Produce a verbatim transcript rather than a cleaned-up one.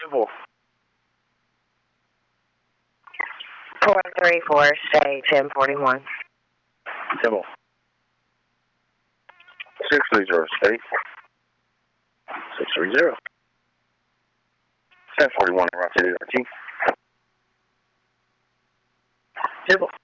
Simple. four three four, say ten forty-one. Simple. six three zero, state. six three zero. ten forty-one, Route City, R T. Simple.